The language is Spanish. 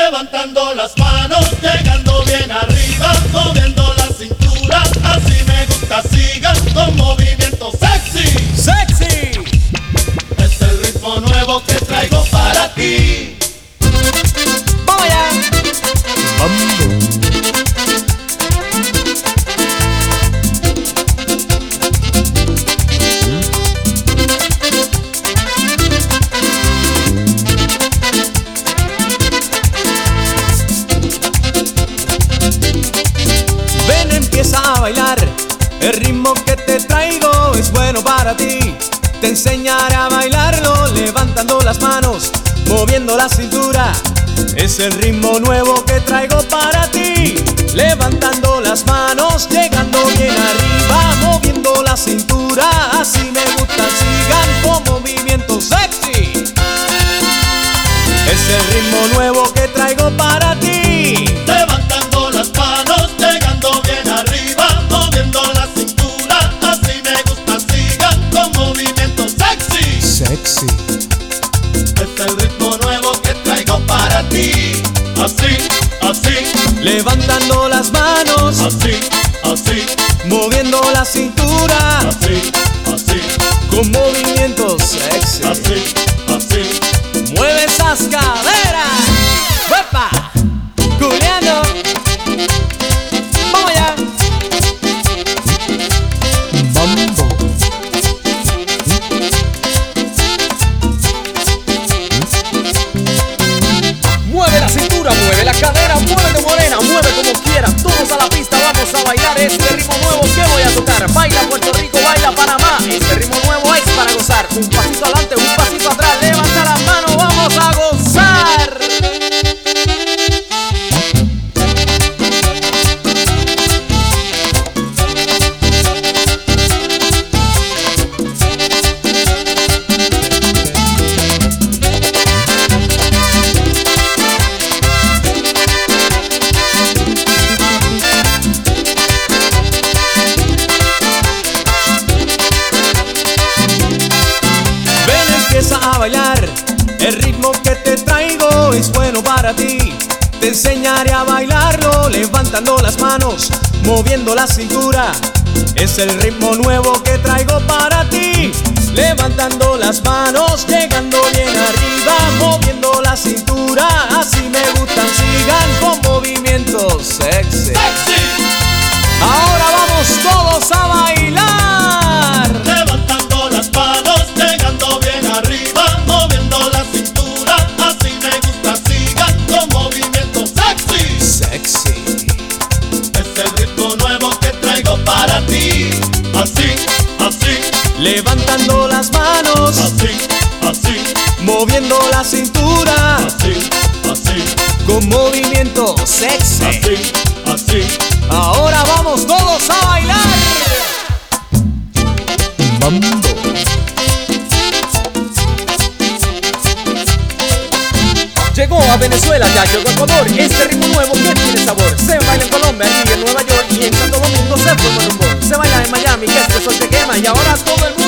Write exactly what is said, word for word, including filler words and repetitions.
levantando las manos, llegando bien arriba, moviendo la cintura, así me gusta, sigan con movimiento sexy. ¡Sexy! Es el ritmo nuevo que traigo para ti. ¡Vamos allá! Mambo. Ven, empieza a bailar. El ritmo que te traigo es bueno para ti. Te enseñaré a bailarlo levantando las manos, moviendo la cintura. Es el ritmo nuevo que traigo para ti. Levantando las manos, llegando bien arriba, moviendo la cintura. Así me gusta, sigan con movimiento sexy. Es el ritmo nuevo que traigo para ti. Levantando las manos, llegando bien arriba, moviendo la cintura, así me gusta, sigan con movimiento sexy. Sexy. Es el ritmo nuevo que traigo para ti. Así, así, Levantando las manos, así, así, moviendo la cintura, así, así, con movimiento sexy. así, así. Mueve esas caderas, ¡wepa! Culeando. Vamos allá. Mambo. Mueve la cintura, mueve la cadera, mueve de morena, mueve como quieras. Todos a la pista, vamos a bailar este ritmo nuevo que voy a tocar. Baila Puerto Rico, baila Panamá. Este ritmo nuevo es para gozar. Un pasito adelante, un pasito atrás. Levanta la mano, vamos a gozar. Ven, empieza a bailar. El ritmo que te traigo es bueno para ti. Te enseñaré a bailarlo levantando las manos, moviendo la cintura. Es el ritmo nuevo que traigo para ti. Levantando las manos, llegando bien arriba, moviendo la cintura. Así me gustan, sigan con movimiento sexy. Sexy. Ahora vamos todos a bailar. Levantando las manos, llegando bien arriba, moviendo la cintura, así me gusta, sigan con movimiento sexy. Sexy. Es el ritmo nuevo que traigo para ti. Así, así, Levantando las manos, así, así, moviendo la cintura, así, así, con movimiento sexy. así, así. Ahora vamos todos a bailar. Mambo. Llegó a Venezuela, ya llegó a Ecuador. Este ritmo nuevo que tiene sabor. Se baila en Colombia y en Nueva York y en Santo Domingo se forma un rumbo. Se baila en Miami, que este sol te quema y ahora todo el mundo